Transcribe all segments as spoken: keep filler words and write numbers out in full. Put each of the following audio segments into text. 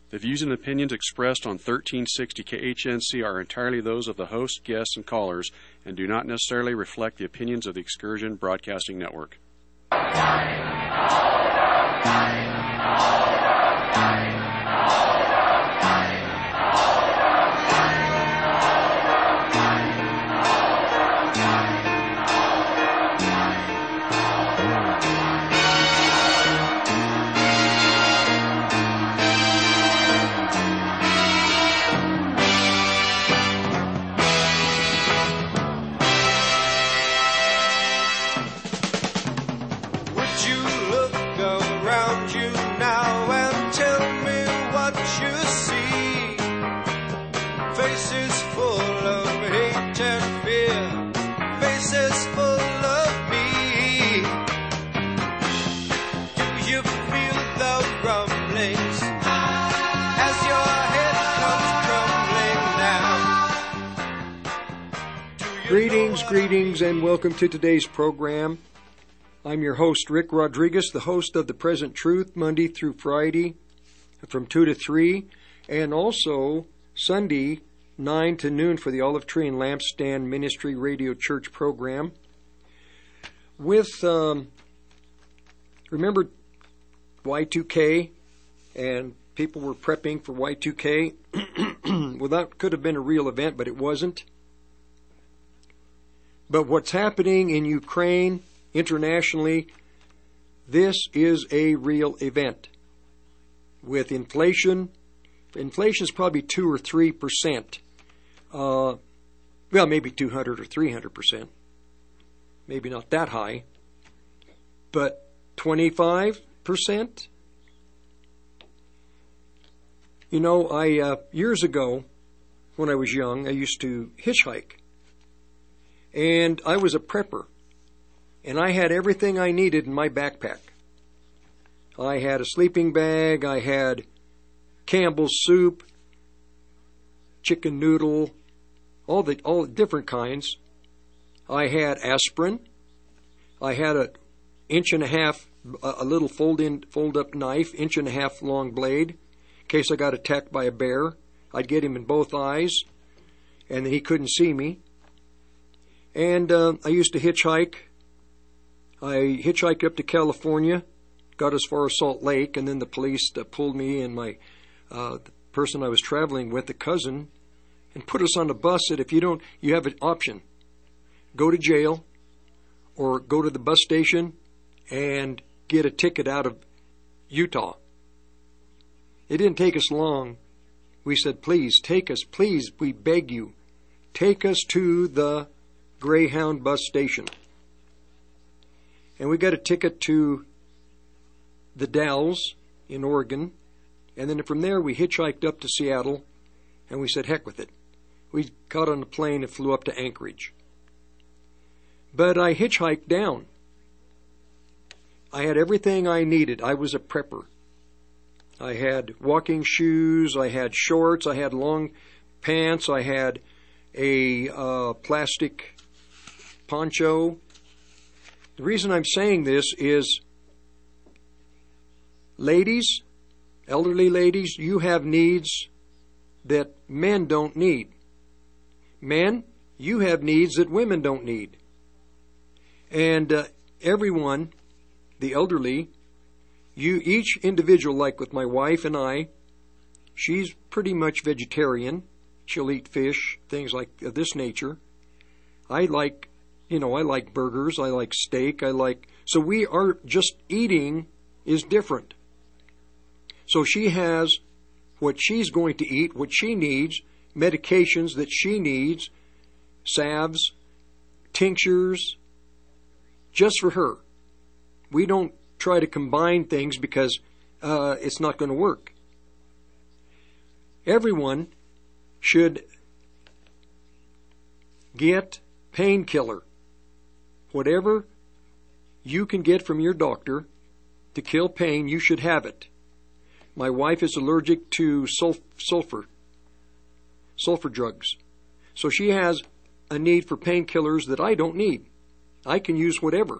The views and opinions expressed on thirteen sixty K H N C are entirely those of the host, guests, and callers, and do not necessarily reflect the opinions of the Excursion Broadcasting Network. Greetings, greetings, and welcome to today's program. I'm your host, Rick Rodriguez, the host of The Present Truth, Monday through Friday from two to three, and also Sunday, nine to noon for the Olive Tree and Lampstand Ministry Radio Church program. With, um, remember Y two K, and people were prepping for Y two K? Well, that could have been a real event, but it wasn't. But what's happening in Ukraine, internationally, this is a real event. With inflation, inflation is probably two or three percent. Uh, well, maybe two hundred or three hundred percent. Maybe not that high, but twenty-five percent. You know, I uh, years ago, when I was young, I used to hitchhike. And I was a prepper, and I had everything I needed in my backpack. I had a sleeping bag, I had Campbell's soup, chicken noodle, all the all the different kinds. I had aspirin. I had a inch and a half, a little fold-in, fold-up knife, inch and a half long blade, in case I got attacked by a bear. I'd get him in both eyes, and then he couldn't see me. And uh, I used to hitchhike. I hitchhiked up to California, got as far as Salt Lake, and then the police uh, pulled me and my uh, the person I was traveling with, the cousin, and put us on a bus. Said, if you don't, you have an option. Go to jail or go to the bus station and get a ticket out of Utah. It didn't take us long. We said, please, take us, please, we beg you, take us to the Greyhound bus station. And we got a ticket to the Dalles in Oregon, and then from there we hitchhiked up to Seattle, and we said, heck with it. We got on a plane and flew up to Anchorage. But I hitchhiked down. I had everything I needed. I was a prepper. I had walking shoes, I had shorts, I had long pants, I had a uh, plastic poncho. The reason I'm saying this is, ladies, elderly ladies, you have needs that men don't need. Men, you have needs that women don't need. And uh, everyone, the elderly, you each individual, like with my wife and I, she's pretty much vegetarian. She'll eat fish, things like of this nature. I like You know, I like burgers, I like steak, I like... So we are just eating is different. So she has what she's going to eat, what she needs, medications that she needs, salves, tinctures, just for her. We don't try to combine things because uh, it's not going to work. Everyone should get painkiller. Whatever you can get from your doctor to kill pain, you should have it. My wife is allergic to sulf- sulfur, sulfur drugs. So she has a need for painkillers that I don't need. I can use whatever.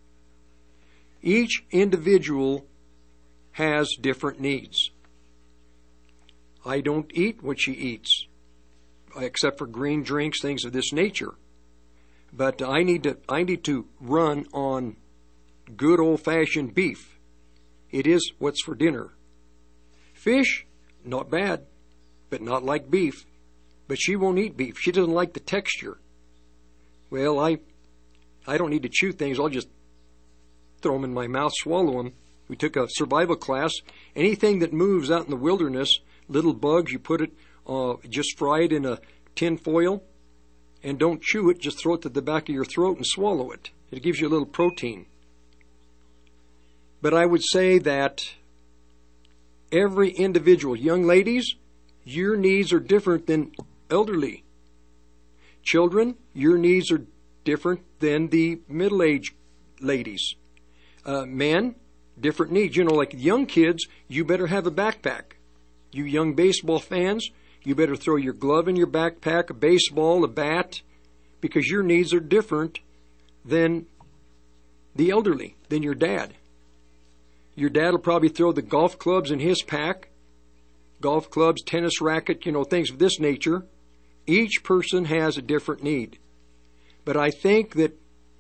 Each individual has different needs. I don't eat what she eats, except for green drinks, things of this nature. But I need to I need to run on good old-fashioned beef. It is what's for dinner. Fish, not bad, but not like beef. But she won't eat beef. She doesn't like the texture. Well, I I don't need to chew things. I'll just throw them in my mouth, swallow them. We took a survival class. Anything that moves out in the wilderness, little bugs, you put it, uh, just fry it in a tin foil, and don't chew it. Just throw it to the back of your throat and swallow it. It gives you a little protein. But I would say that every individual, young ladies, your needs are different than elderly. Children, your needs are different than the middle-aged ladies. Uh, men, different needs. You know, like young kids, you better have a backpack. You young baseball fans, you better throw your glove in your backpack, a baseball, a bat, because your needs are different than the elderly, than your dad. Your dad will probably throw the golf clubs in his pack, golf clubs, tennis racket, you know, things of this nature. Each person has a different need. But I think that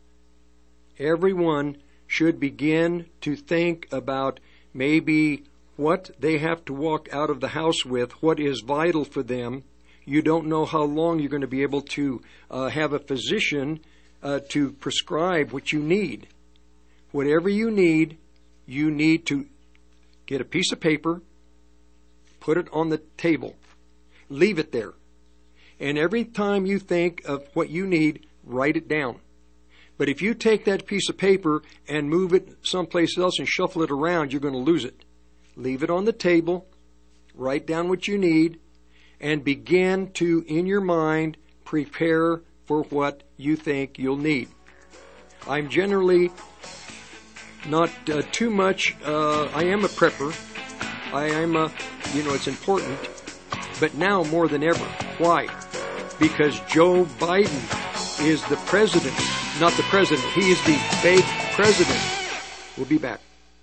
everyone should begin to think about maybe what they have to walk out of the house with, what is vital for them. You don't know how long you're going to be able to uh, have a physician uh, to prescribe what you need. Whatever you need, you need to get a piece of paper, put it on the table, leave it there. And every time you think of what you need, write it down. But if you take that piece of paper and move it someplace else and shuffle it around, you're going to lose it. Leave it on the table, write down what you need, and begin to, in your mind, prepare for what you think you'll need. I'm generally not uh, too much, uh, I am a prepper. I am a, you know, it's important. But now more than ever. Why? Because Joe Biden is the president. Not the president. He is the fake president. We'll be back.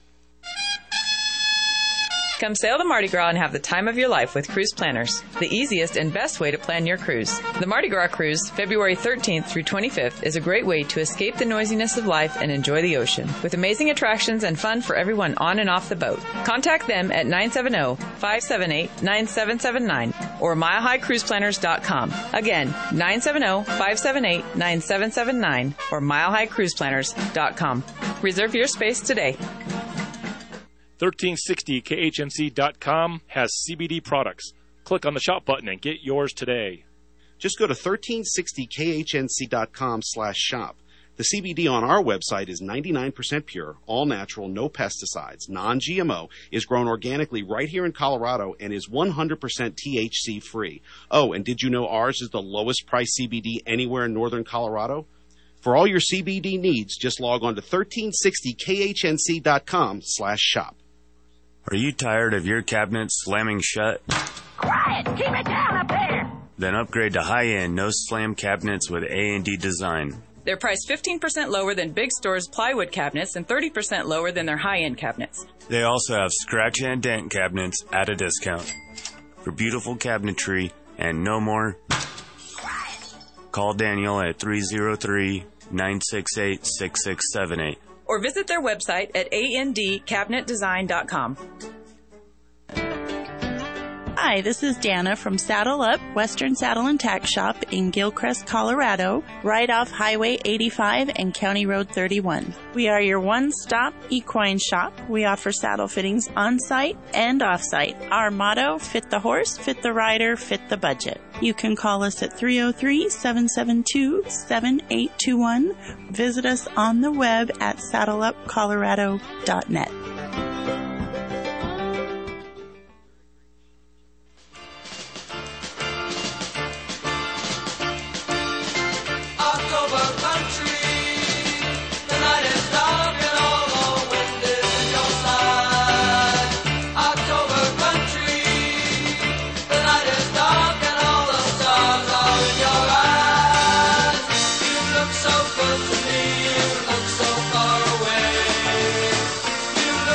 Come sail the Mardi Gras and have the time of your life with Cruise Planners, the easiest and best way to plan your cruise. The Mardi Gras Cruise, February thirteenth through twenty-fifth, is a great way to escape the noisiness of life and enjoy the ocean, with amazing attractions and fun for everyone on and off the boat. Contact them at nine seven zero, five seven eight, nine seven seven nine or mile high cruise planners dot com. Again, nine seven zero, five seven eight, nine seven seven nine or mile high cruise planners dot com. Reserve your space today. thirteen sixty K H N C dot com has C B D products. Click on the shop button and get yours today. Just go to thirteen sixty K H N C dot com slash shop. The C B D on our website is ninety-nine percent pure, all natural, no pesticides, non-G M O, is grown organically right here in Colorado, and is one hundred percent T H C free. Oh, and did you know ours is the lowest price C B D anywhere in northern Colorado? For all your C B D needs, just log on to thirteen sixty K H N C dot com slash shop. Are you tired of your cabinet slamming shut? Quiet! Keep it down up there! Then upgrade to high-end, no-slam cabinets with A and D Design. They're priced fifteen percent lower than Big Store's plywood cabinets and thirty percent lower than their high-end cabinets. They also have scratch and dent cabinets at a discount. For beautiful cabinetry and no more, call Daniel at three oh three, nine six eight, six six seven eight. Or visit their website at A N D cabinet design dot com. Hi, this is Dana from Saddle Up, Western Saddle and Tack Shop in Gilcrest, Colorado, right off Highway eighty-five and County Road thirty-one. We are your one-stop equine shop. We offer saddle fittings on-site and off-site. Our motto, fit the horse, fit the rider, fit the budget. You can call us at three oh three, seven seven two, seven eight two one. Visit us on the web at saddle up colorado dot net. So good to me, you look so far away. You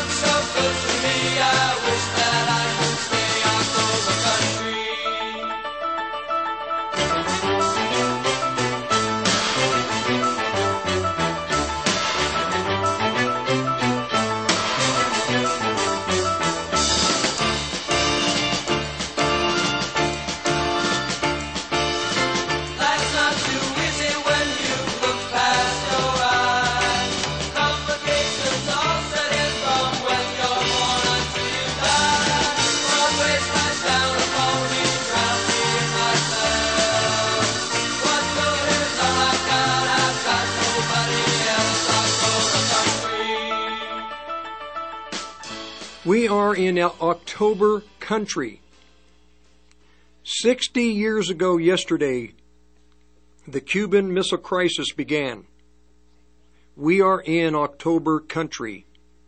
We are in October country. Sixty years ago yesterday, the Cuban Missile Crisis began. We are in October country.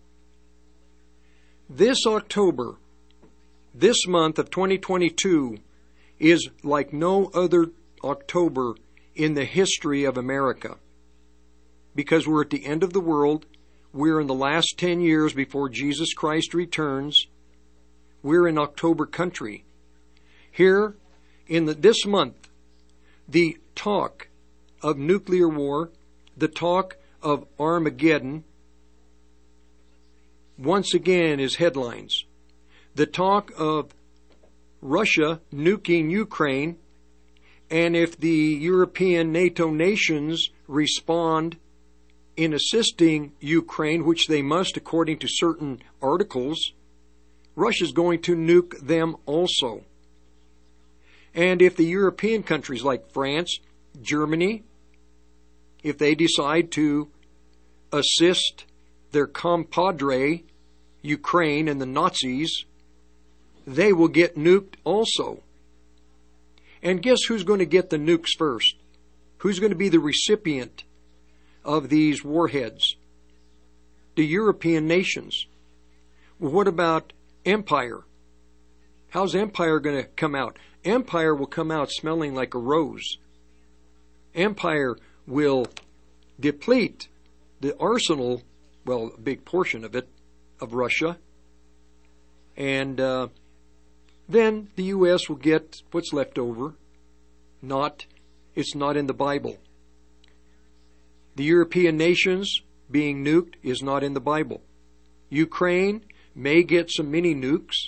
This October, this month of twenty twenty-two, is like no other October in the history of America. Because we're at the end of the world, we're in the last ten years before Jesus Christ returns, we're in October country. Here, in the, this month, the talk of nuclear war, the talk of Armageddon, once again is headlines. The talk of Russia nuking Ukraine, and if the European NATO nations respond in assisting Ukraine, which they must according to certain articles, Russia's going to nuke them also. And if the European countries like France, Germany, if they decide to assist their compadre, Ukraine and the Nazis, they will get nuked also. And guess who's going to get the nukes first? Who's going to be the recipient of these warheads? The European nations. Well, what about empire? How's empire going to come out? Empire will come out smelling like a rose. Empire will deplete the arsenal, well, a big portion of it, of Russia. And uh, then the U S will get what's left over. Not, it's not in the Bible. The European nations being nuked is not in the Bible. Ukraine may get some mini nukes.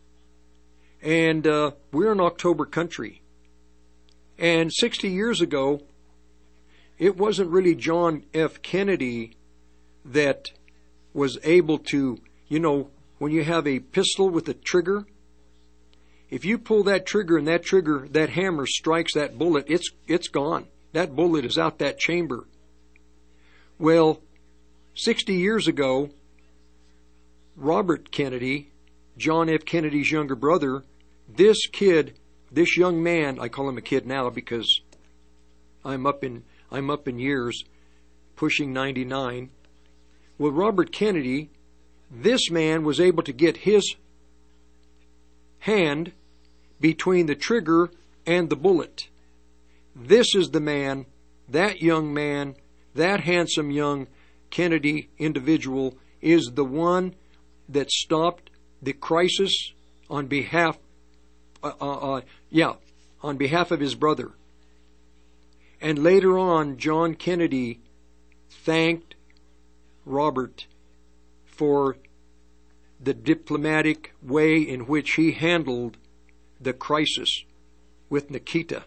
And uh, we're an October country. And sixty years ago, it wasn't really John F. Kennedy that was able to, you know, when you have a pistol with a trigger, if you pull that trigger and that trigger, that hammer strikes that bullet, it's it's gone. That bullet is out that chamber. Well, sixty years ago, Robert Kennedy, John F. Kennedy's younger brother, this kid, this young man, I call him a kid now because I'm up in I'm up in years, pushing ninety-nine. Well, Robert Kennedy, this man was able to get his hand between the trigger and the bullet. This is the man, that young man, that handsome young Kennedy individual is the one that stopped the crisis on behalf, uh, uh, uh, yeah, on behalf of his brother. And later on, John Kennedy thanked Robert for the diplomatic way in which he handled the crisis with Nikita.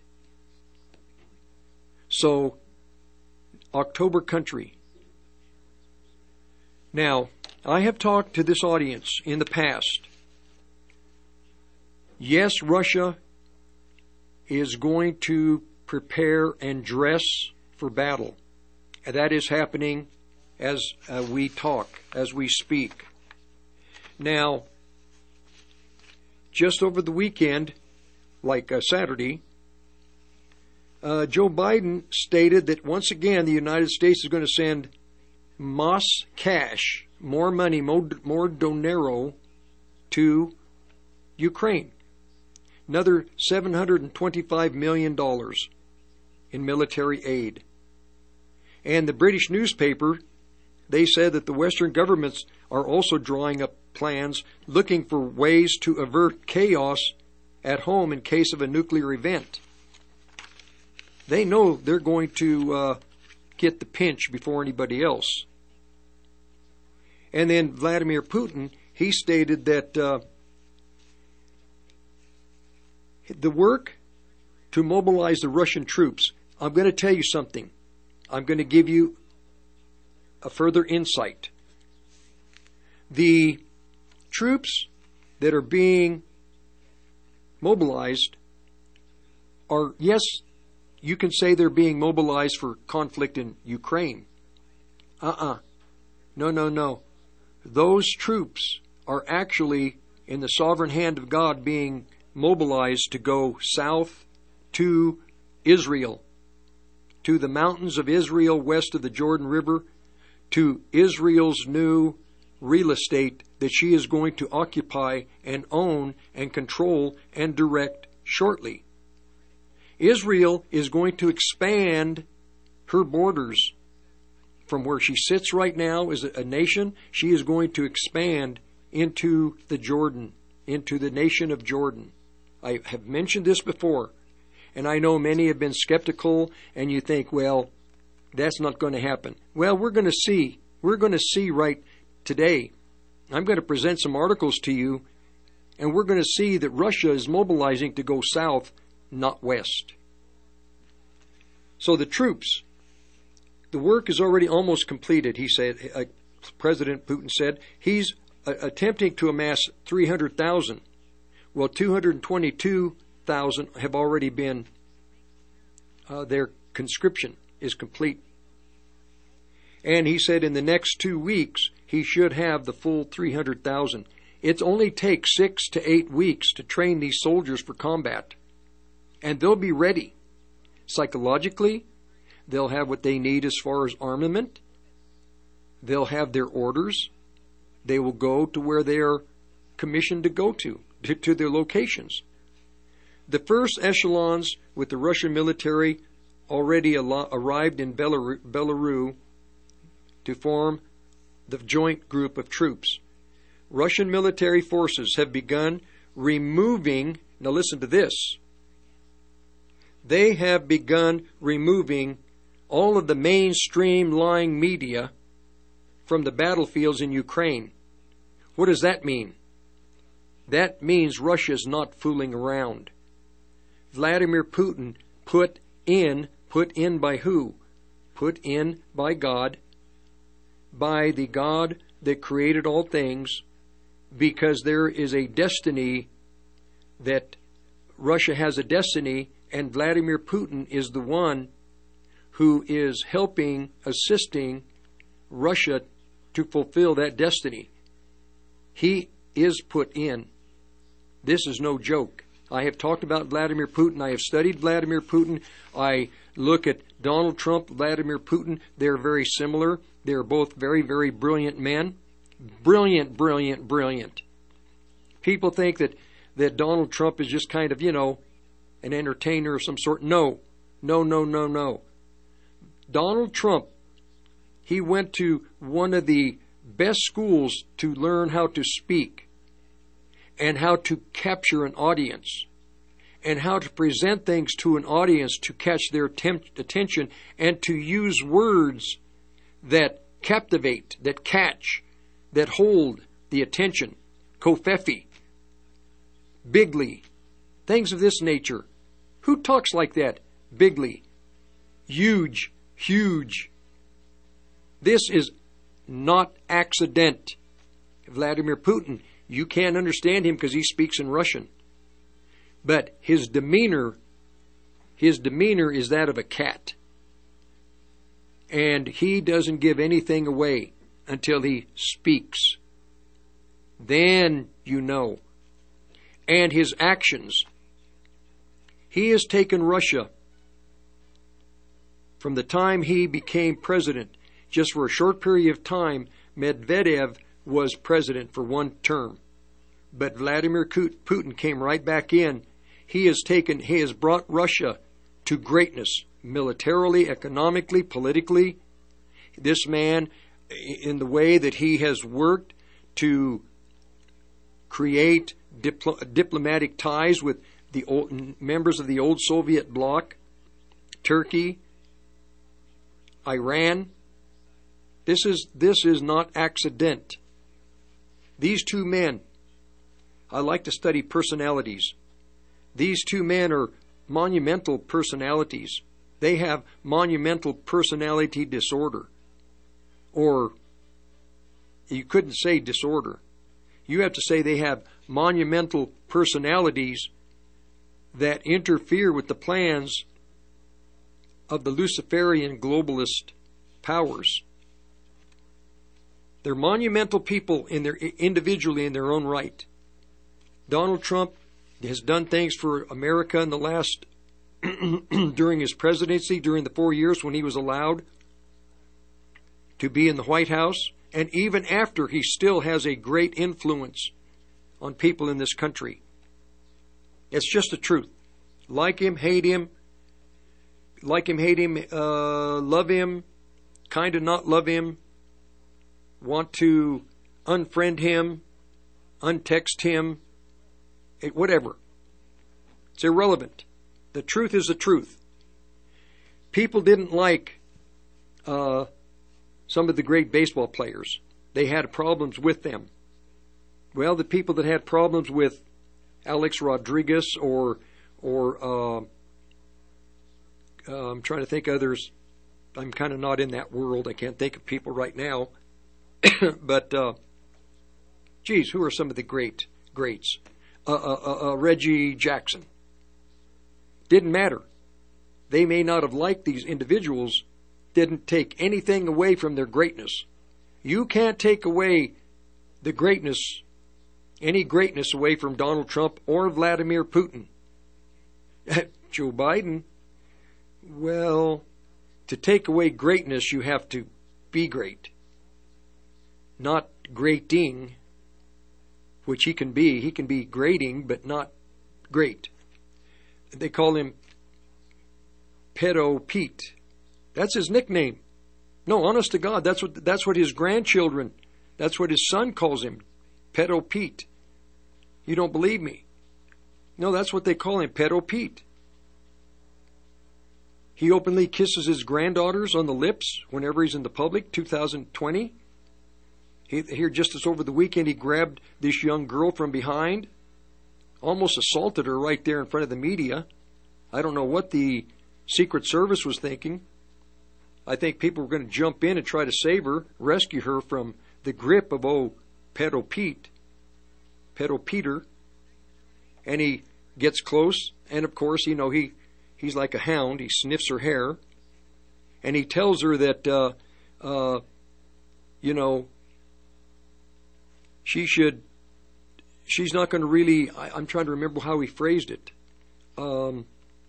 So, October country. Now, I have talked to this audience in the past. Yes, Russia is going to prepare and dress for battle. And that is happening as uh, we talk, as we speak. Now, just over the weekend, like uh, Saturday, uh, Joe Biden stated that once again the United States is going to send más cash, more money, more, more dinero to Ukraine. Another seven hundred twenty-five million dollars in military aid. And the British newspaper, they said that the Western governments are also drawing up plans looking for ways to avert chaos at home in case of a nuclear event. They know they're going to uh, get the pinch before anybody else. And then Vladimir Putin, he stated that uh, the work to mobilize the Russian troops, I'm going to tell you something. I'm going to give you a further insight. The troops that are being mobilized are, yes, you can say they're being mobilized for conflict in Ukraine. Uh-uh. No, no, no. Those troops are actually in the sovereign hand of God being mobilized to go south to Israel, to the mountains of Israel west of the Jordan River, to Israel's new real estate that she is going to occupy and own and control and direct shortly. Israel is going to expand her borders from where she sits right now as a nation. She is going to expand into the Jordan, into the nation of Jordan. I have mentioned this before, and I know many have been skeptical, and you think, well, that's not going to happen. Well, we're going to see. We're going to see right today. I'm going to present some articles to you, and we're going to see that Russia is mobilizing to go south, not west. So the troops, the work is already almost completed, he said. Uh, President Putin said he's uh, attempting to amass three hundred thousand. Well, two hundred twenty-two thousand have already been, uh, their conscription is complete. And he said in the next two weeks, he should have the full three hundred thousand. It only takes six to eight weeks to train these soldiers for combat. And they'll be ready. Psychologically, they'll have what they need as far as armament. They'll have their orders. They will go to where they are commissioned to go to, to, to their locations. The first echelons with the Russian military already al- arrived in Belarus, Belarus to form the joint group of troops. Russian military forces have begun removing, now listen to this, they have begun removing all of the mainstream lying media from the battlefields in Ukraine. What does that mean? That means Russia's not fooling around. Vladimir Putin put in, put in by who? Put in by God, by the God that created all things, because there is a destiny that Russia has a destiny, and Vladimir Putin is the one who is helping, assisting Russia to fulfill that destiny. He is put in. This is no joke. I have talked about Vladimir Putin. I have studied Vladimir Putin. I look at Donald Trump, Vladimir Putin. They're very similar. They're both very, very brilliant men. Brilliant, brilliant, brilliant. People think that, that Donald Trump is just kind of, you know, an entertainer of some sort. No, no, no, no, no. Donald Trump, he went to one of the best schools to learn how to speak and how to capture an audience and how to present things to an audience to catch their temp- attention and to use words that captivate, that catch, that hold the attention. Covfefe, Bigley, things of this nature. Who talks like that? Bigley. Huge, huge. This is not accident. Vladimir Putin, you can't understand him because he speaks in Russian. But his demeanor, his demeanor is that of a cat. And he doesn't give anything away until he speaks. Then you know. And his actions. He has taken Russia from the time he became president. Just for a short period of time, Medvedev was president for one term. But Vladimir Putin came right back in. He has taken, he has brought Russia to greatness, militarily, economically, politically. This man, in the way that he has worked to create dipl- diplomatic ties with the old, members of the old Soviet bloc, Turkey, Iran. This is this is not accident. These two men, I like to study personalities. These two men are monumental personalities. They have monumental personality disorder. Or you couldn't say disorder. You have to say they have monumental personalities that interfere with the plans of the Luciferian globalist powers. They're monumental people in their individually in their own right. Donald Trump has done things for America in the last during his presidency, during the four years when he was allowed to be in the White House, and even after, he still has a great influence on people in this country. It's just the truth. Like him, hate him, like him, hate him, uh, love him, kind of not love him, want to unfriend him, untext him, it, whatever. It's irrelevant. The truth is the truth. People didn't like uh, some of the great baseball players. They had problems with them. Well, the people that had problems with Alex Rodriguez or or uh, uh, I'm trying to think of others. I'm kind of not in that world. I can't think of people right now. But, uh, geez, who are some of the great greats? Uh, uh, uh, uh, Reggie Jackson. Didn't matter. They may not have liked these individuals, didn't take anything away from their greatness. You can't take away the greatness, any greatness away from Donald Trump or Vladimir Putin. Joe Biden, well, to take away greatness, you have to be great. Not grating, which he can be. He can be grating, but not great. They call him Pedo Pete. That's his nickname. No, honest to God, that's what that's what his grandchildren, that's what his son calls him, Pedo Pete. You don't believe me? No, that's what they call him, Pedo Pete. He openly kisses his granddaughters on the lips whenever he's in the public, two thousand twenty. He, here, just as over the weekend, he grabbed this young girl from behind, almost assaulted her right there in front of the media. I don't know what the Secret Service was thinking. I think people were going to jump in and try to save her, rescue her from the grip of, oh, Pedo Pete, Pedo Peter. And he gets close, and of course, you know, he, he's like a hound. He sniffs her hair, and he tells her that, uh, uh, you know, she should, she's not going to really, I, I'm trying to remember how he phrased it. Um,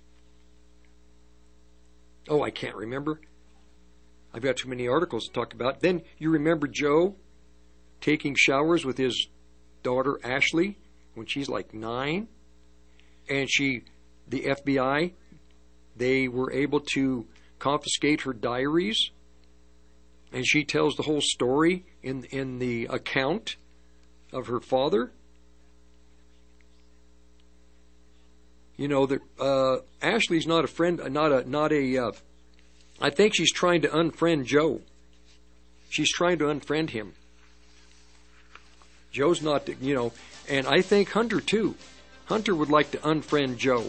oh, I can't remember. I've got too many articles to talk about. Then you remember Joe taking showers with his daughter Ashley when she's like nine, and she, the F B I, they were able to confiscate her diaries, and she tells the whole story in in the account of her father. You know that uh, Ashley's not a friend, not a not a. Uh, I think she's trying to unfriend Joe. She's trying to unfriend him. Joe's not, you know, and I think Hunter too. Hunter would like to unfriend Joe.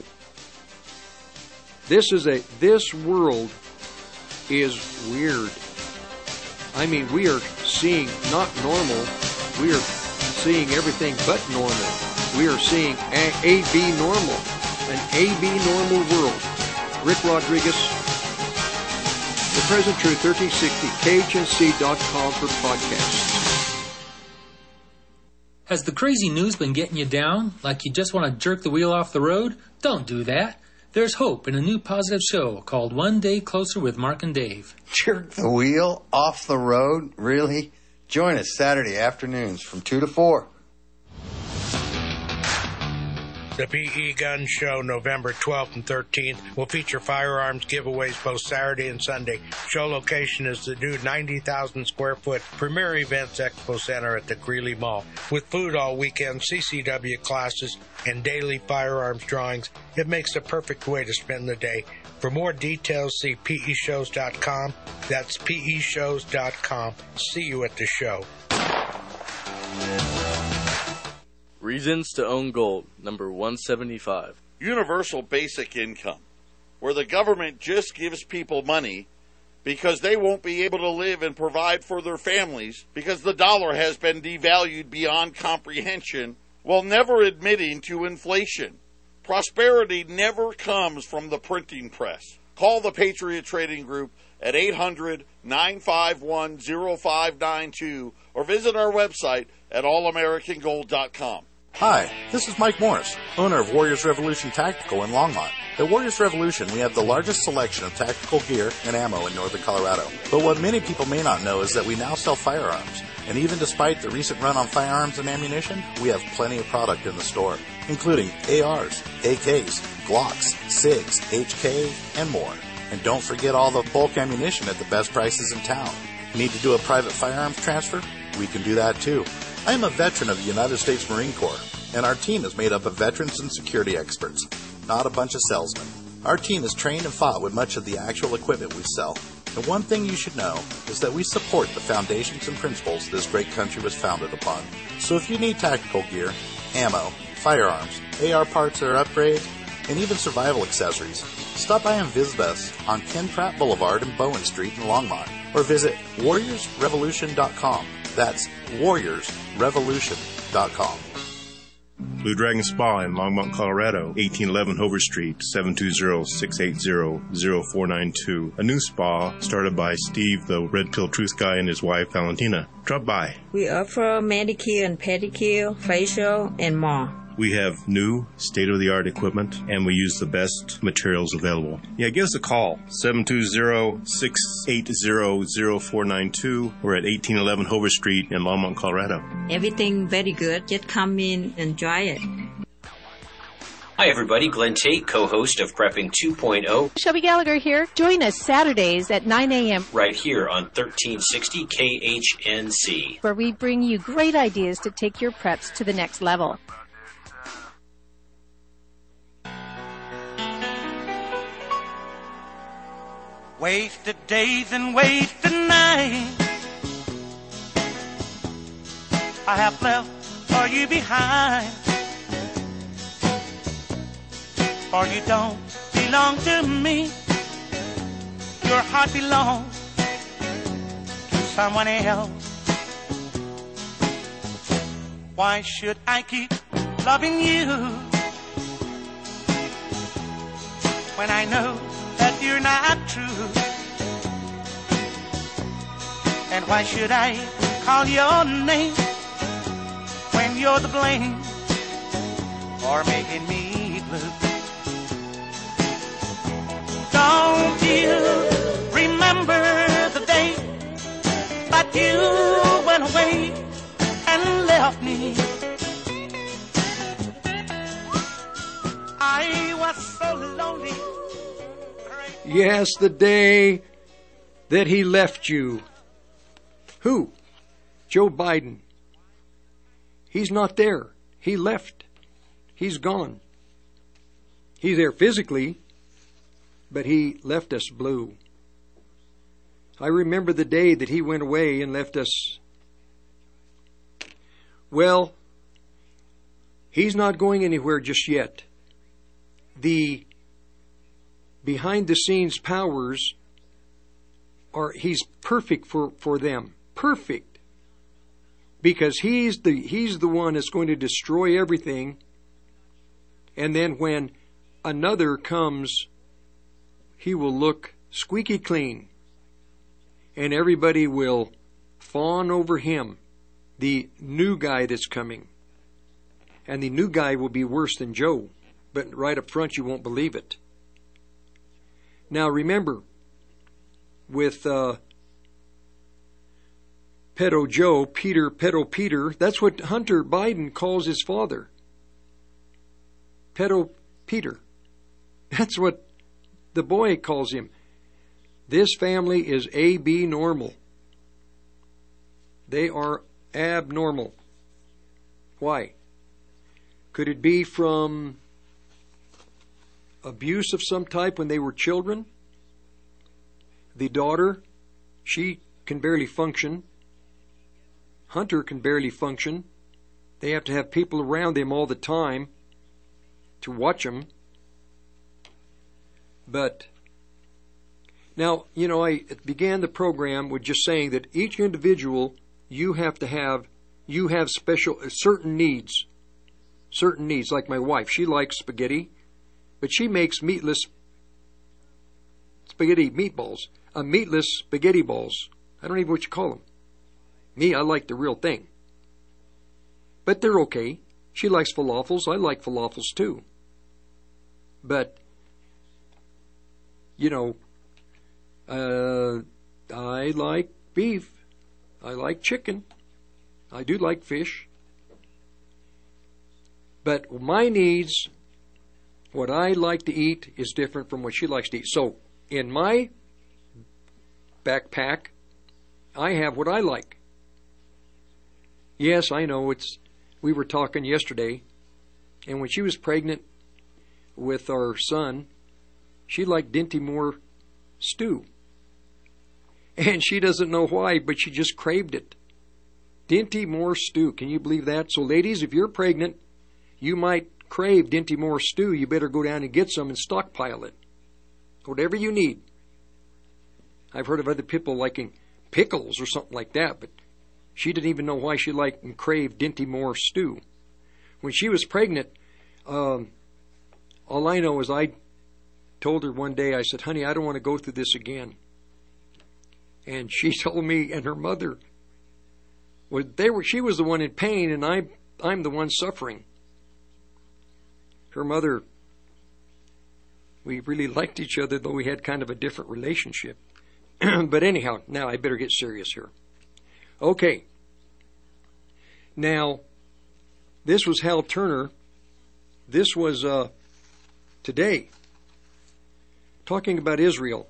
This is a, this world is weird. I mean, we are seeing not normal. We are seeing everything but normal. We are seeing a, a B normal, an A B normal world. Rick Rodriguez. The Present Truth, thirteen sixty, K H N C dot com for podcasts. Has the crazy news been getting you down, like you just want to jerk the wheel off the road? Don't do that. There's hope in a new positive show called One Day Closer with Mark and Dave. Jerk the wheel off the road? Really? Join us Saturday afternoons from two to four. The P E Gun Show, November twelfth and thirteenth, will feature firearms giveaways both Saturday and Sunday. Show location is the new ninety thousand square foot Premier Events Expo Center at the Greeley Mall. With food all weekend, C C W classes, and daily firearms drawings, it makes the perfect way to spend the day. For more details, see P E shows dot com. That's P E shows dot com. See you at the show. Reasons to Own Gold, number one seventy-five. Universal basic income, where the government just gives people money because they won't be able to live and provide for their families because the dollar has been devalued beyond comprehension, while never admitting to inflation. Prosperity never comes from the printing press. Call the Patriot Trading Group at eight hundred, nine five one, oh five nine two or visit our website at all american gold dot com. Hi, this is Mike Morris, owner of Warriors Revolution Tactical in Longmont. At Warriors Revolution, we have the largest selection of tactical gear and ammo in northern Colorado. But what many people may not know is that we now sell firearms. And even despite the recent run on firearms and ammunition, we have plenty of product in the store, including A Rs, A Ks, Glocks, SIGs, H K, and more. And don't forget all the bulk ammunition at the best prices in town. Need to do a private firearms transfer? We can do that too. I am a veteran of the United States Marine Corps, and our team is made up of veterans and security experts, not a bunch of salesmen. Our team is trained and fought with much of the actual equipment we sell. And one thing you should know is that we support the foundations and principles this great country was founded upon. So if you need tactical gear, ammo, firearms, A R parts or upgrades, and even survival accessories, stop by and visit us on Ken Pratt Boulevard and Bowen Street in Longmont, or visit warriors revolution dot com. That's warriors revolution dot com. Blue Dragon Spa in Longmont, Colorado, eighteen eleven Hover Street, seven two zero, six eight zero, zero four nine two. A new spa started by Steve, the Red Pill Truth Guy, and his wife, Valentina. Drop by. We offer manicure and pedicure, facial, and more. We have new, state-of-the-art equipment, and we use the best materials available. Yeah, give us a call, seven two zero, six eight zero, zero four nine two. We're at eighteen eleven Hover Street in Longmont, Colorado. Everything very good. Just come in and try it. Hi, everybody. Glenn Tate, co-host of Prepping two point oh. Shelby Gallagher here. Join us Saturdays at nine a.m. right here on thirteen sixty K H N C, where we bring you great ideas to take your preps to the next level. Wasted days and wasted nights I have left for you behind, for you don't belong to me. Your heart belongs to someone else. Why should I keep loving you when I know that you're not true? And why should I call your name when you're the blame for making me blue? Don't you remember the day that you went away and left me? I was so lonely. Yes, the day that he left you. Who? Joe Biden. He's not there. He left. He's gone. He's there physically, but he left us blue. I remember the day that he went away and left us. Well, he's not going anywhere just yet. The behind-the-scenes powers are, he's perfect for, for them. Perfect. Because he's the, he's the one that's going to destroy everything. And then when another comes, he will look squeaky clean. And everybody will fawn over him, the new guy that's coming. And the new guy will be worse than Joe. But right up front, you won't believe it. Now remember, with uh, Pedo Joe, Peter, Pedo Peter, that's what Hunter Biden calls his father. Pedo Peter. That's what the boy calls him. This family is A B normal. They are abnormal. Why? Could it be from abuse of some type when they were children? The daughter, she can barely function. Hunter can barely function. They have to have people around them all the time to watch them. But now, you know, I began the program with just saying that each individual, you have to have, you have special, certain needs. Certain needs, like my wife. She likes spaghetti, but she makes meatless spaghetti meatballs, uh, meatless spaghetti balls. I don't even know what you call them. Me, I like the real thing. But they're okay. She likes falafels. I like falafels too. But, you know, uh, I like beef. I like chicken. I do like fish. But my needs, what I like to eat, is different from what she likes to eat. So, in my backpack, I have what I like. Yes, I know it's, we were talking yesterday, and when she was pregnant with our son, she liked Dinty Moore stew. And she doesn't know why, but she just craved it. Dinty Moore stew. Can you believe that? So ladies, if you're pregnant, you might crave Dinty Moore stew. You better go down and get some and stockpile it. Whatever you need. I've heard of other people liking pickles or something like that, but she didn't even know why she liked and craved Dinty Moore stew. When she was pregnant, um, all I know is I told her one day, I said, honey, I don't want to go through this again. And she told me, and her mother, well, they were, she was the one in pain, and I, I'm the one suffering. Her mother, we really liked each other, though we had kind of a different relationship. But anyhow, now I better get serious here. Okay. Now, this was Hal Turner. This was uh, today, talking about Israel.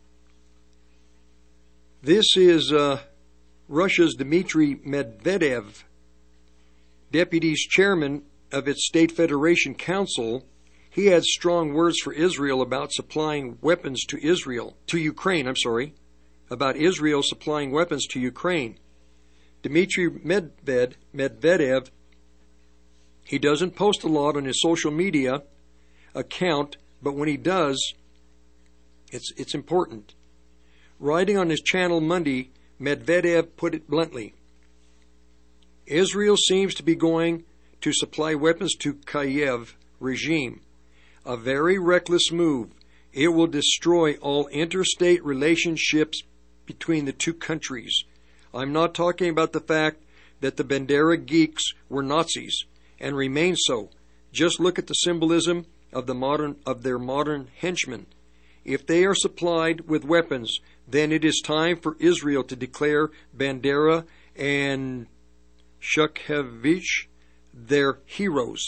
This is uh, Russia's Dmitry Medvedev, deputy's chairman of its State Federation Council. He had strong words for Israel about supplying weapons to Israel, to Ukraine, I'm sorry, about Israel supplying weapons to Ukraine. Dmitry Medved, Medvedev, he doesn't post a lot on his social media account, but when he does, it's it's important. Writing on his channel Monday, Medvedev put it bluntly. Israel seems to be going to supply weapons to Kyiv regime. A very reckless move. It will destroy all interstate relationships between the two countries. I'm not talking about the fact that the Bandera geeks were Nazis and remain so. Just look at the symbolism of the modern of their modern henchmen. If they are supplied with weapons, then it is time for Israel to declare Bandera and Shukhevich their heroes.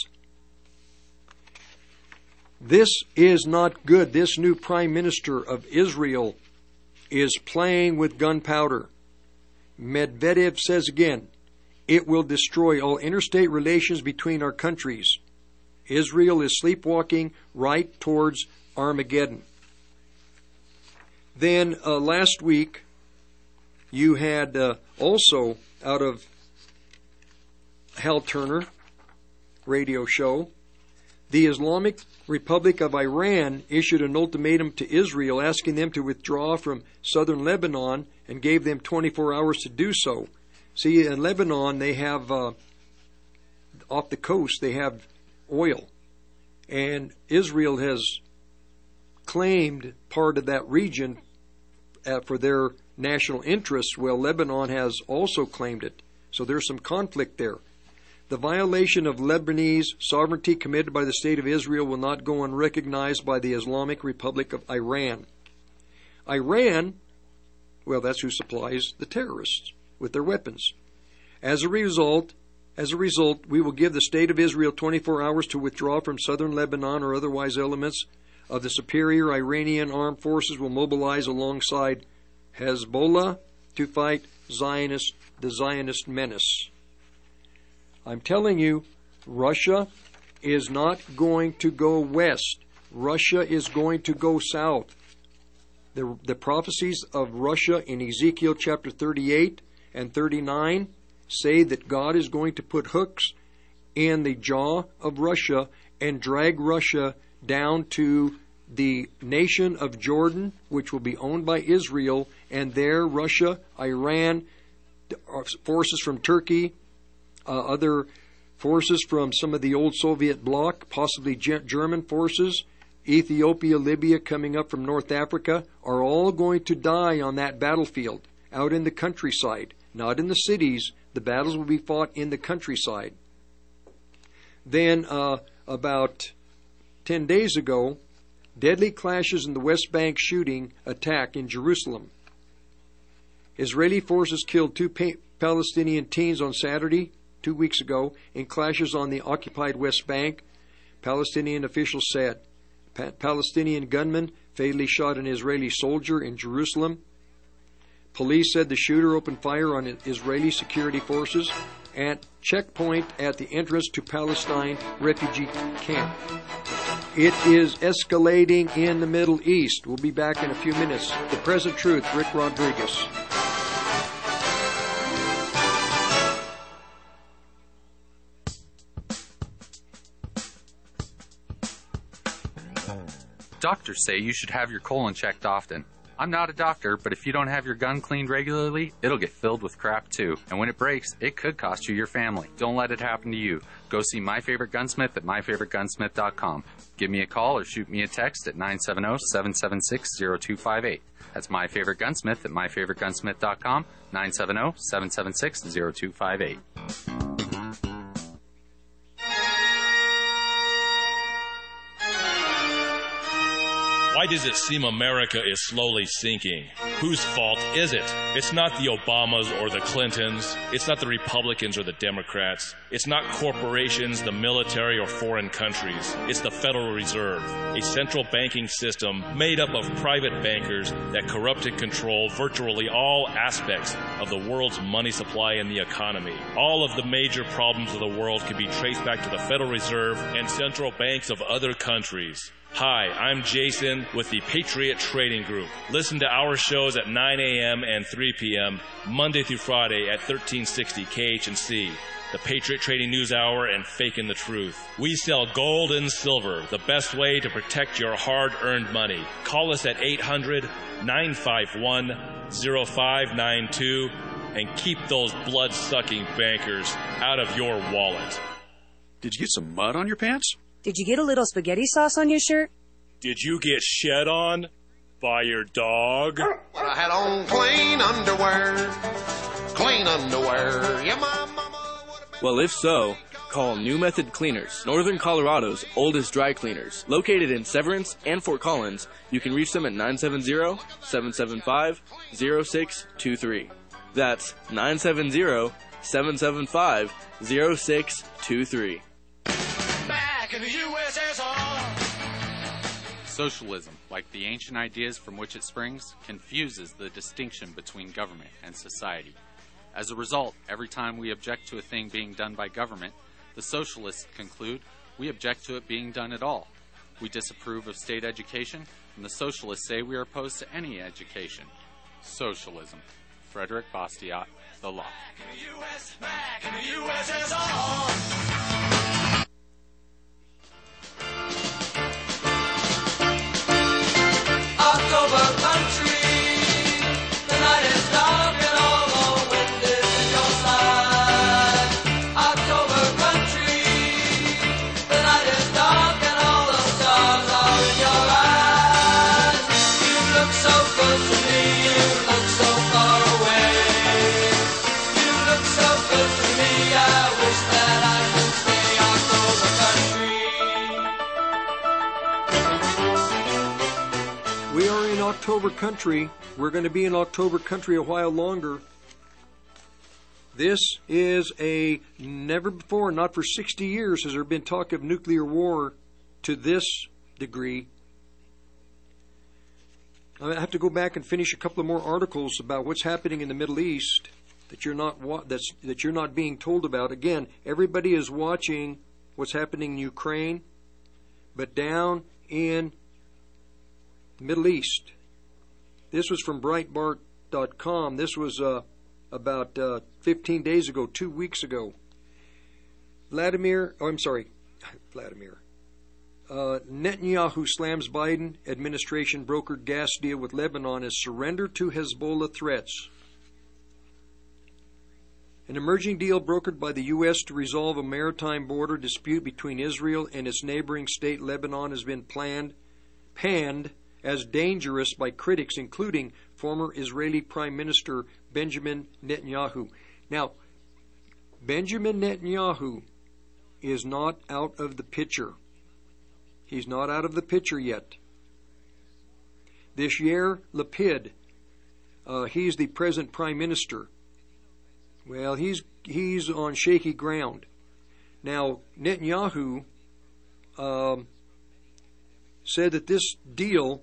This is not good. This new prime minister of Israel is playing with gunpowder. Medvedev says again, it will destroy all interstate relations between our countries. Israel is sleepwalking right towards Armageddon. Then uh, last week, you had uh, also out of Hal Turner radio show, the Islamic Republic of Iran issued an ultimatum to Israel asking them to withdraw from southern Lebanon and gave them twenty-four hours to do so. See, in Lebanon, they have, uh, off the coast, they have oil. And Israel has claimed part of that region uh, for their national interests. Well, Lebanon has also claimed it. So there's some conflict there. The violation of Lebanese sovereignty committed by the State of Israel will not go unrecognized by the Islamic Republic of Iran. Iran, well, that's who supplies the terrorists with their weapons. As a result, as a result, we will give the State of Israel twenty-four hours to withdraw from southern Lebanon, or otherwise elements of the superior Iranian armed forces will mobilize alongside Hezbollah to fight Zionist, the Zionist menace. I'm telling you, Russia is not going to go west. Russia is going to go south. The, the prophecies of Russia in Ezekiel chapter thirty-eight and thirty-nine say that God is going to put hooks in the jaw of Russia and drag Russia down to the nation of Jordan, which will be owned by Israel, and there Russia, Iran, forces from Turkey, uh, other forces from some of the old Soviet bloc, possibly German forces, Ethiopia, Libya, coming up from North Africa, are all going to die on that battlefield, out in the countryside, not in the cities. The battles will be fought in the countryside. Then, uh, about ten days ago, deadly clashes in the West Bank shooting attack in Jerusalem. Israeli forces killed two pa- Palestinian teens on Saturday, two weeks ago, in clashes on the occupied West Bank. Palestinian officials said pa- Palestinian gunmen fatally shot an Israeli soldier in Jerusalem. Police said the shooter opened fire on Israeli security forces at checkpoint at the entrance to Palestine refugee camp. It is escalating in the Middle East. We'll be back in a few minutes. The Present Truth, Rick Rodriguez. Doctors say you should have your colon checked often. I'm not a doctor, but if you don't have your gun cleaned regularly, it'll get filled with crap too. And when it breaks, it could cost you your family. Don't let it happen to you. Go see My Favorite Gunsmith at my favorite gunsmith dot com. Give me a call or shoot me a text at nine seven zero, seven seven six, zero two five eight. That's My Favorite Gunsmith at my favorite gunsmith dot com, nine seven zero, seven seven six, zero two five eight. Why does it seem America is slowly sinking? Whose fault is it? It's not the Obamas or the Clintons. It's not the Republicans or the Democrats. It's not corporations, the military, or foreign countries. It's the Federal Reserve, a central banking system made up of private bankers that corrupt and control virtually all aspects of the world's money supply and the economy. All of the major problems of the world can be traced back to the Federal Reserve and central banks of other countries. Hi, I'm Jason with the Patriot Trading Group. Listen to our shows at nine a.m. and three p.m. Monday through Friday at thirteen sixty K H N C, the Patriot Trading News Hour, and Fakin' the Truth. We sell gold and silver, the best way to protect your hard-earned money. Call us at eight hundred, nine five one, zero five nine two and keep those blood-sucking bankers out of your wallet. Did you get some mud on your pants? Did you get a little spaghetti sauce on your shirt? Did you get shed on by your dog? I had on clean underwear, clean underwear. Yeah, my mama. Well, if so, call New Method Cleaners, Northern Colorado's oldest dry cleaners. Located in Severance and Fort Collins, you can reach them at nine seven zero, seven seven five, zero six two three. That's nine seven zero, seven seven five, zero six two three. In the U S S R. Socialism, like the ancient ideas from which it springs, confuses the distinction between government and society. As a result, every time we object to a thing being done by government, the socialists conclude we object to it being done at all. We disapprove of state education, and the socialists say we are opposed to any education. Socialism. Frederick Bastiat, The Law. In the U S, back in the U S S R. October country, the night is dark and all the wind is in your side. October country, the night is dark and all the stars are in your eyes. You look so good to me, you look so far away. You look so good to me, I wish that I could stay October country. We are in October country. We're going to be in October country a while longer. This is a never before, not for sixty years, has there been talk of nuclear war to this degree. I have to go back and finish a couple of more articles about what's happening in the Middle East that you're not wa- that's that you're not being told about. Again, everybody is watching what's happening in Ukraine, but down in the Middle East. This was from Breitbart dot com. This was uh, about uh, fifteen days ago, two weeks ago. Vladimir, oh, I'm sorry, Vladimir. Uh, Netanyahu slams Biden administration brokered gas deal with Lebanon as surrender to Hezbollah threats. An emerging deal brokered by the U S to resolve a maritime border dispute between Israel and its neighboring state Lebanon has been planned panned as dangerous by critics, including former Israeli Prime Minister Benjamin Netanyahu. Now, Benjamin Netanyahu is not out of the picture. He's not out of the picture yet. This Yair Lapid, uh, he's the present Prime Minister. Well, he's he's on shaky ground. Now, Netanyahu um, said that this deal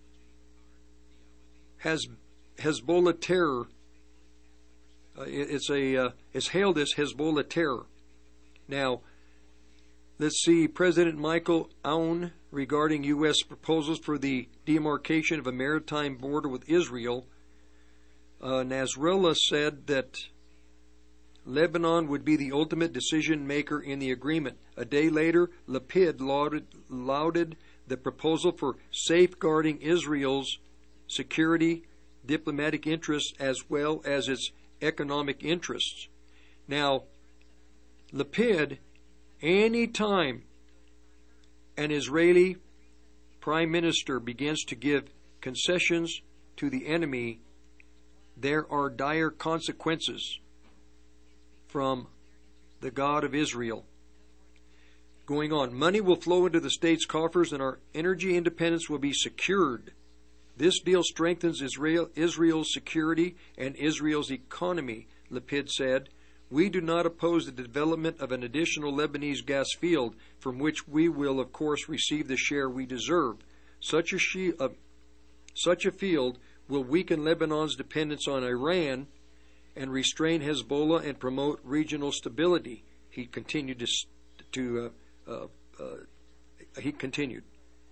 has Hezbollah terror. Uh, it, it's a uh, it's hailed as Hezbollah terror. Now, let's see. President Michael Aoun, regarding U S proposals for the demarcation of a maritime border with Israel, uh, Nasrallah said that Lebanon would be the ultimate decision maker in the agreement. A day later, Lapid lauded, lauded the proposal for safeguarding Israel's security, diplomatic interests, as well as its economic interests. Now, Lapid, any time an Israeli prime minister begins to give concessions to the enemy, there are dire consequences from the God of Israel. Going on, money will flow into the state's coffers and our energy independence will be secured. This deal strengthens Israel, Israel's security and Israel's economy, Lapid said. We do not oppose the development of an additional Lebanese gas field from which we will, of course, receive the share we deserve. Such a, she, uh, such a field will weaken Lebanon's dependence on Iran and restrain Hezbollah and promote regional stability. He continued to, to uh, uh, uh, he continued.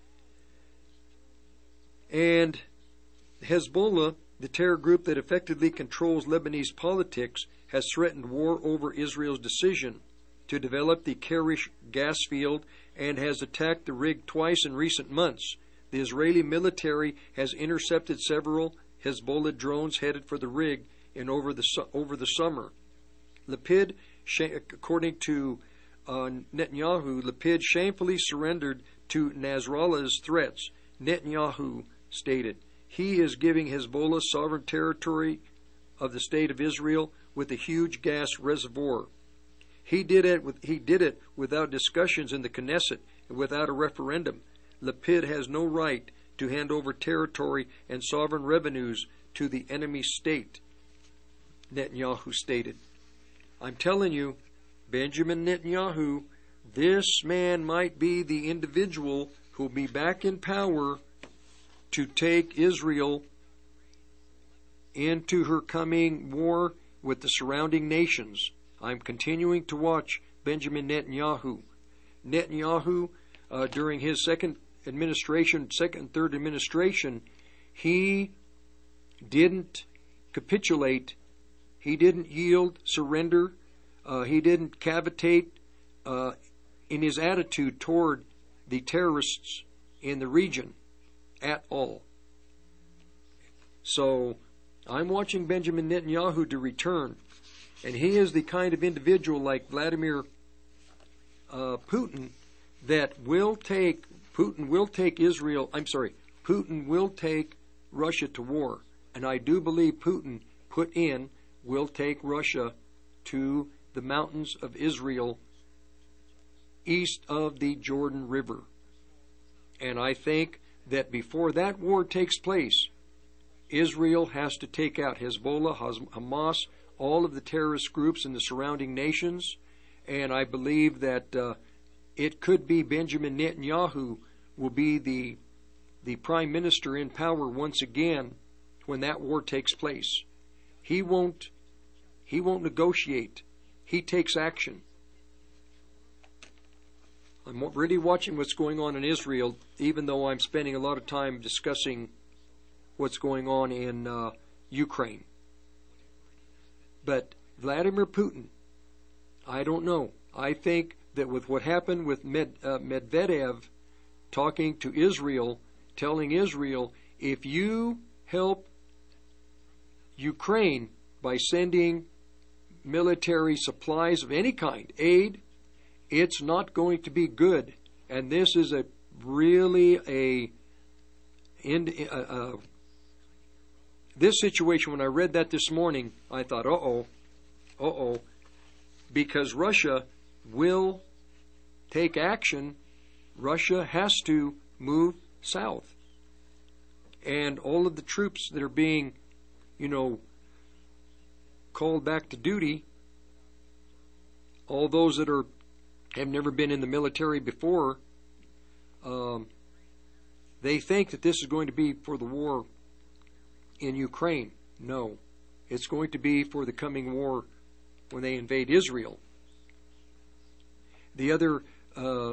And Hezbollah, the terror group that effectively controls Lebanese politics, has threatened war over Israel's decision to develop the Karish gas field and has attacked the rig twice in recent months. The Israeli military has intercepted several Hezbollah drones headed for the rig in over the over the summer. Lapid, according to uh, Netanyahu, Lapid shamefully surrendered to Nasrallah's threats. Netanyahu stated, he is giving Hezbollah sovereign territory of the state of Israel with a huge gas reservoir. He did it with, he did it without discussions in the Knesset and without a referendum. Lapid has no right to hand over territory and sovereign revenues to the enemy state, Netanyahu stated. I'm telling you, Benjamin Netanyahu, this man might be the individual who will be back in power to take Israel into her coming war with the surrounding nations. I'm continuing to watch Benjamin Netanyahu. Netanyahu, uh, during his second administration, second and third administration, he didn't capitulate. He didn't yield, surrender. Uh, he didn't cavitate uh, in his attitude toward the terrorists in the region at all. So I'm watching Benjamin Netanyahu to return, and he is the kind of individual like Vladimir uh, Putin that will take Putin will take Israel. I'm sorry, Putin will take Russia to war, and I do believe Putin put in will take Russia to the mountains of Israel east of the Jordan River. And I think that before that war takes place, Israel has to take out Hezbollah, Hamas, all of the terrorist groups in the surrounding nations, and I believe that uh, it could be Benjamin Netanyahu will be the the prime minister in power once again when that war takes place. He won't he won't negotiate. He takes action. I'm really watching what's going on in Israel, even though I'm spending a lot of time discussing what's going on in uh, Ukraine. But Vladimir Putin, I don't know. I think that with what happened with Med, uh, Medvedev talking to Israel, telling Israel, if you help Ukraine by sending military supplies of any kind, aid, it's not going to be good. And this is a really a in, uh, uh, this situation, when I read that this morning, I thought, uh-oh, uh-oh, because Russia will take action. Russia has to move south. And all of the troops that are being, you know, called back to duty, all those that are have never been in the military before, um, they think that this is going to be for the war in Ukraine. No, it's going to be for the coming war when they invade Israel. The other, uh,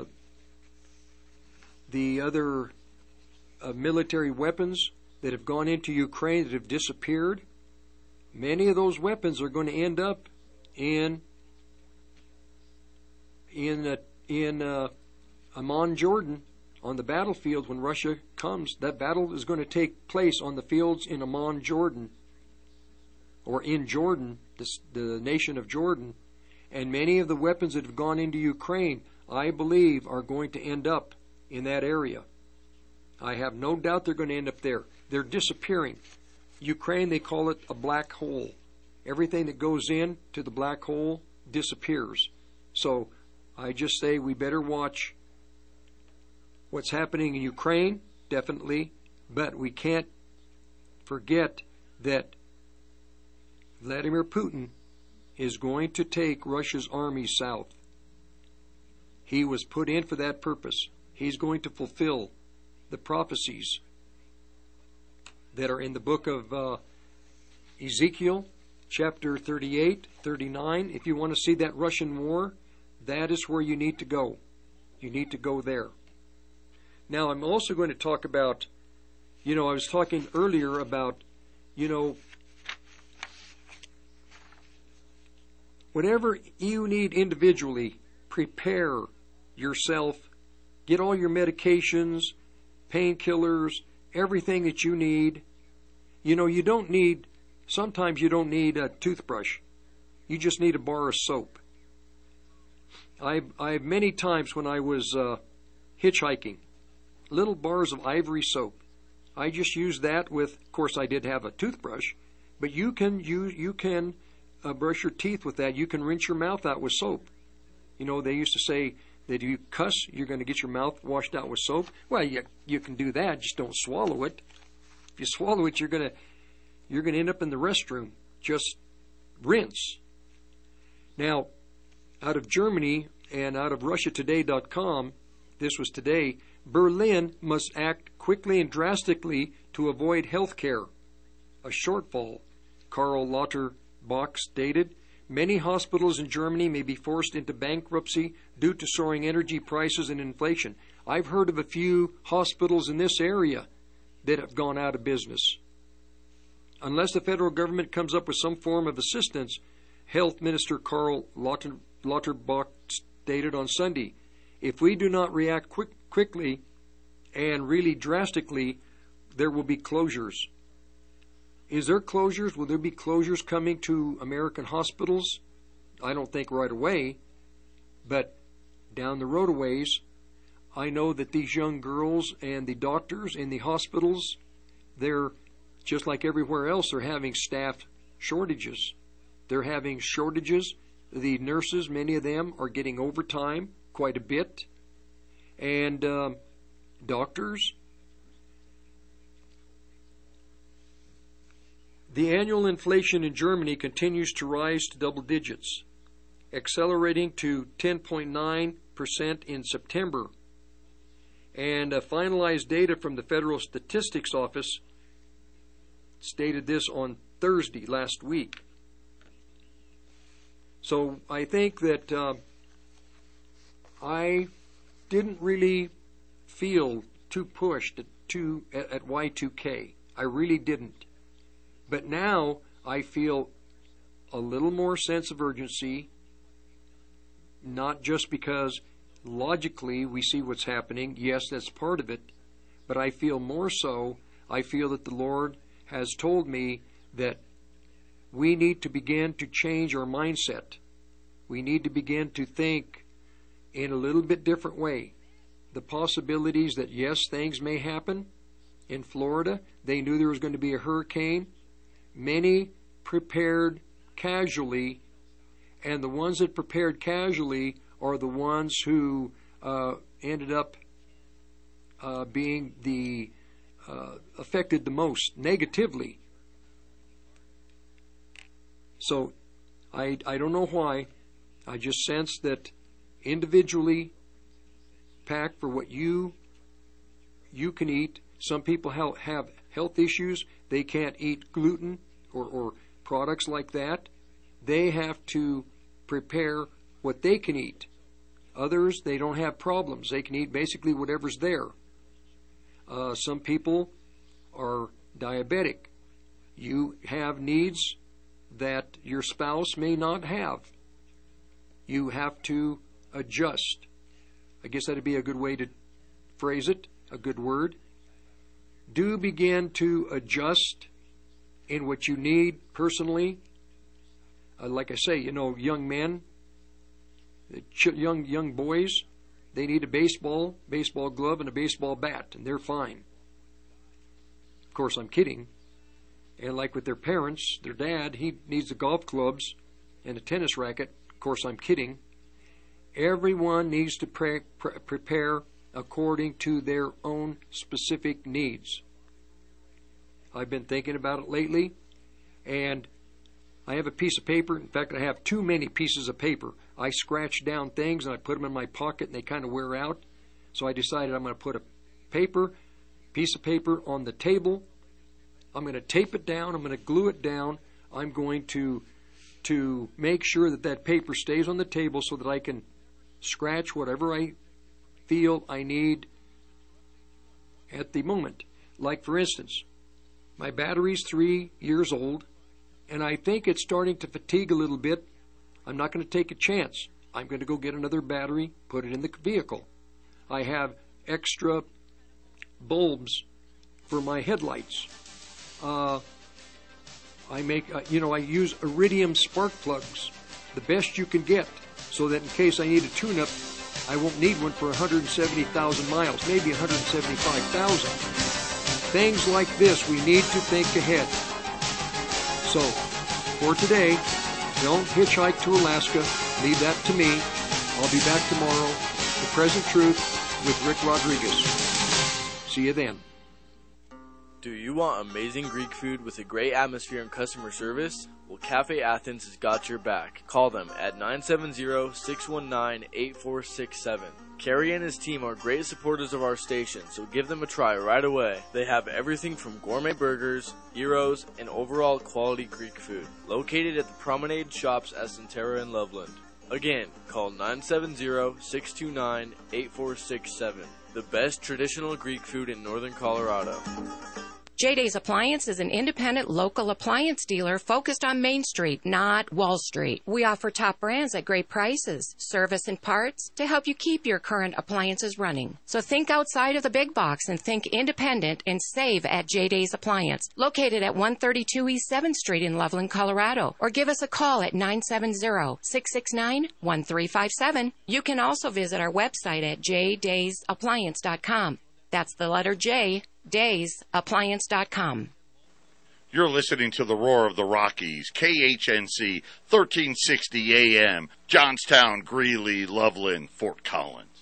the other uh, military weapons that have gone into Ukraine that have disappeared, many of those weapons are going to end up in in uh, in uh, Amman, Jordan, on the battlefield when Russia comes. That battle is going to take place on the fields in Amman, Jordan, or in Jordan, this, the nation of Jordan. And many of the weapons that have gone into Ukraine, I believe, are going to end up in that area. I have no doubt they're going to end up there. They're disappearing. Ukraine, they call it a black hole. Everything that goes in to the black hole disappears. So I just say we better watch what's happening in Ukraine, definitely, but we can't forget that Vladimir Putin is going to take Russia's army south. He was put in for that purpose. He's going to fulfill the prophecies that are in the book of uh, Ezekiel, chapter thirty-eight, thirty-nine. If you want to see that Russian war, that is where you need to go. You need to go there. Now, I'm also going to talk about, you know, I was talking earlier about, you know, whatever you need individually, prepare yourself, get all your medications, painkillers, everything that you need. You know, you don't need, sometimes you don't need a toothbrush. You just need a bar of soap. I, I many times when I was uh, hitchhiking, little bars of ivory soap. I just used that with, of course, I did have a toothbrush, but you can use, you can uh, brush your teeth with that. You can rinse your mouth out with soap. You know, they used to say that if you cuss, you're going to get your mouth washed out with soap. Well, you you can do that, just don't swallow it. If you swallow it, you're gonna you're gonna end up in the restroom. Just rinse. Now, out of Germany and out of Russia Today dot com, this was today, Berlin must act quickly and drastically to avoid health care. A shortfall, Karl Lauterbach stated. Many hospitals in Germany may be forced into bankruptcy due to soaring energy prices and inflation. I've heard of a few hospitals in this area that have gone out of business. Unless the federal government comes up with some form of assistance, Health Minister Karl Lauter, Lauterbach stated on Sunday, if we do not react quick, quickly and really drastically, there will be closures. Is there closures? Will there be closures coming to American hospitals? I don't think right away, but down the road a ways. I know that these young girls and the doctors in the hospitals, they're just like everywhere else, they're having staff shortages. They're having shortages. The nurses, many of them, are getting overtime quite a bit. And um, doctors. The annual inflation in Germany continues to rise to double digits, accelerating to ten point nine percent in September. And uh, finalized data from the Federal Statistics Office stated this on Thursday last week. So I think that uh, I didn't really feel too pushed at, two, at, at Y two K. I really didn't. But now I feel a little more sense of urgency, not just because logically we see what's happening. Yes, that's part of it. But I feel more so, I feel that the Lord has told me that we need to begin to change our mindset. We need to begin to think in a little bit different way. The possibilities that, yes, things may happen, in Florida. They knew there was going to be a hurricane. Many prepared casually, and the ones that prepared casually are the ones who uh, ended up uh, being the uh, affected the most negatively. So I, I don't know why. I just sense that individually pack for what you you can eat. Some people have, have health issues. They can't eat gluten or, or products like that. They have to prepare what they can eat. Others, they don't have problems. They can eat basically whatever's there. Uh, some people are diabetic. You have needs that your spouse may not have. You have to adjust. I guess that'd be a good way to phrase it, a good word. Do begin to adjust in what you need personally. Uh, like I say, you know, young men, ch- young young boys, they need a baseball, baseball glove and a baseball bat, and they're fine. Of course, I'm kidding. And like with their parents, their dad, he needs the golf clubs and a tennis racket. Of course, I'm kidding. Everyone needs to pre- pre- prepare according to their own specific needs. I've been thinking about it lately, and I have a piece of paper. In fact, I have too many pieces of paper. I scratch down things, and I put them in my pocket, and they kind of wear out. So I decided I'm going to put a paper, piece of paper on the table. I'm going to tape it down. I'm going to glue it down. I'm going to to make sure that that paper stays on the table so that I can scratch whatever I feel I need at the moment. Like, for instance, my battery's three years old, and I think it's starting to fatigue a little bit. I'm not going to take a chance. I'm going to go get another battery, put it in the vehicle. I have extra bulbs for my headlights. Uh, I make, uh, you know, I use iridium spark plugs, the best you can get, so that in case I need a tune-up, I won't need one for one hundred seventy thousand miles, maybe one hundred seventy-five thousand. Things like this, we need to think ahead. So, for today, don't hitchhike to Alaska. Leave that to me. I'll be back tomorrow. The Present Truth with Rick Rodriguez. See you then. Do you want amazing Greek food with a great atmosphere and customer service? Well, Cafe Athens has got your back. Call them at nine seven zero, six one nine, eight four six seven. Kerry and his team are great supporters of our station, so give them a try right away. They have everything from gourmet burgers, gyros, and overall quality Greek food. Located at the Promenade Shops at Centera in Loveland. Again, call nine seven zero, six two nine, eight four six seven. The best traditional Greek food in northern Colorado. J-Days Appliance is an independent local appliance dealer focused on Main Street, not Wall Street. We offer top brands at great prices, service and parts to help you keep your current appliances running. So think outside of the big box and think independent and save at J-Days Appliance, located at one thirty-two East seventh Street in Loveland, Colorado. Or give us a call at nine seven zero, six six nine, one three five seven. You can also visit our website at j days appliance dot com. That's the letter J, days appliance dot com. You're listening to the Roar of the Rockies, K H N C, thirteen sixty A M, Johnstown, Greeley, Loveland, Fort Collins.